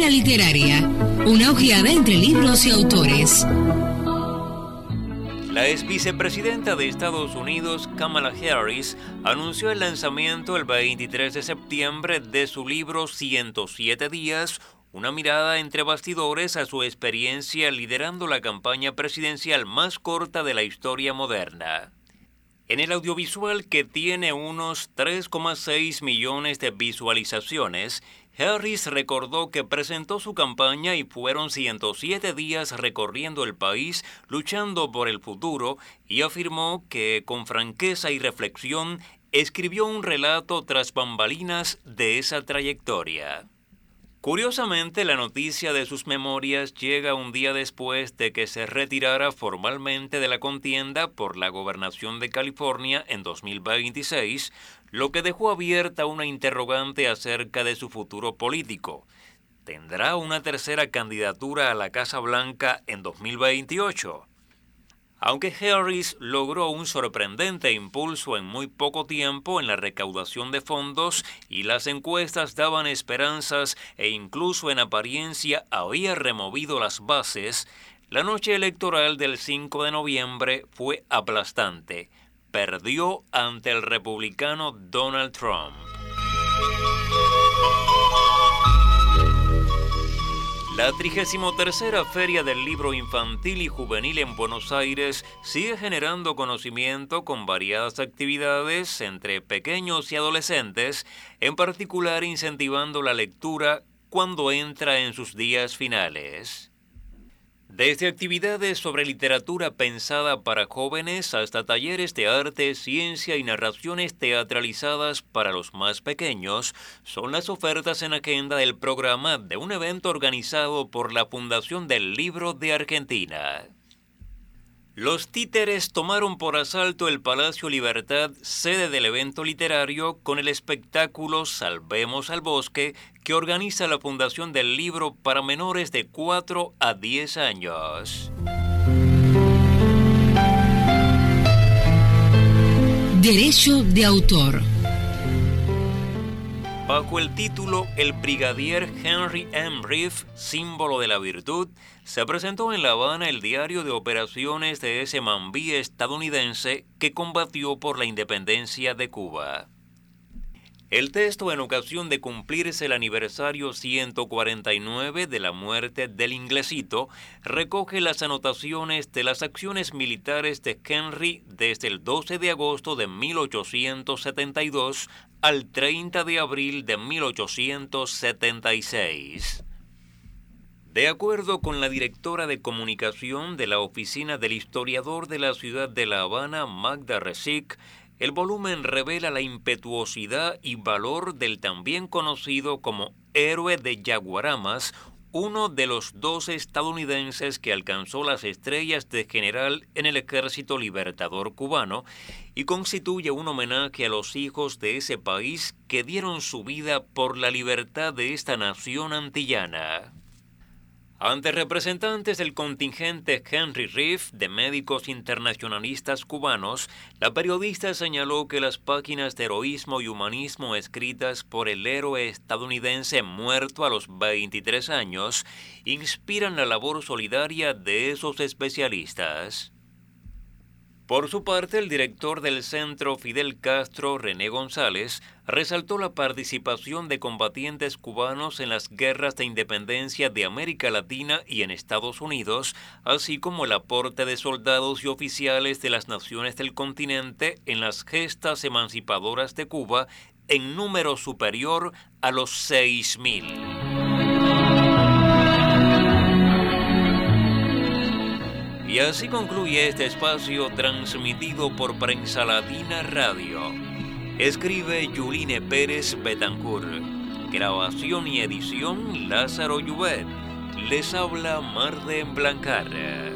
Escena Literaria, una ojeada entre libros y autores. La ex vicepresidenta de Estados Unidos, Kamala Harris, anunció el lanzamiento el 23 de septiembre de su libro 107 días, una mirada entre bastidores a su experiencia liderando la campaña presidencial más corta de la historia moderna. En el audiovisual, que tiene unos 3,6 millones de visualizaciones, Harris recordó que presentó su campaña y fueron 107 días recorriendo el país luchando por el futuro, y afirmó que con franqueza y reflexión escribió un relato tras bambalinas de esa trayectoria. Curiosamente, la noticia de sus memorias llega un día después de que se retirara formalmente de la contienda por la gobernación de California en 2026, lo que dejó abierta una interrogante acerca de su futuro político. ¿Tendrá una tercera candidatura a la Casa Blanca en 2028? Aunque Harris logró un sorprendente impulso en muy poco tiempo en la recaudación de fondos y las encuestas daban esperanzas e incluso en apariencia había removido las bases, la noche electoral del 5 de noviembre fue aplastante. Perdió ante el republicano Donald Trump. La 33ª Feria del Libro Infantil y Juvenil en Buenos Aires sigue generando conocimiento con variadas actividades entre pequeños y adolescentes, en particular incentivando la lectura cuando entra en sus días finales. Desde actividades sobre literatura pensada para jóvenes hasta talleres de arte, ciencia y narraciones teatralizadas para los más pequeños, son las ofertas en agenda del programa de un evento organizado por la Fundación del Libro de Argentina. Los títeres tomaron por asalto el Palacio Libertad, sede del evento literario, con el espectáculo Salvemos al Bosque, que organiza la Fundación del Libro para menores de 4 a 10 años. Derecho de autor. Bajo el título El Brigadier Henry M. Reef, símbolo de la virtud, se presentó en La Habana el diario de operaciones de ese mambí estadounidense que combatió por la independencia de Cuba. El texto, en ocasión de cumplirse el aniversario 149 de la muerte del Inglesito, recoge las anotaciones de las acciones militares de Henry desde el 12 de agosto de 1872 al 30 de abril de 1876. De acuerdo con la directora de comunicación de la Oficina del Historiador de la ciudad de La Habana, Magda Resic, el volumen revela la impetuosidad y valor del también conocido como héroe de Yaguaramas, uno de los 12 estadounidenses que alcanzó las estrellas de general en el Ejército Libertador cubano, y constituye un homenaje a los hijos de ese país que dieron su vida por la libertad de esta nación antillana. Ante representantes del contingente Henry Reef de médicos internacionalistas cubanos, la periodista señaló que las páginas de heroísmo y humanismo escritas por el héroe estadounidense muerto a los 23 años inspiran la labor solidaria de esos especialistas. Por su parte, el director del Centro Fidel Castro, René González, resaltó la participación de combatientes cubanos en las guerras de independencia de América Latina y en Estados Unidos, así como el aporte de soldados y oficiales de las naciones del continente en las gestas emancipadoras de Cuba, en número superior a los 6.000. Y así concluye este espacio transmitido por Prensa Latina Radio. Escribe Yuline Pérez Betancourt. Grabación y edición Lázaro Llubet. Les habla Marden Blancar.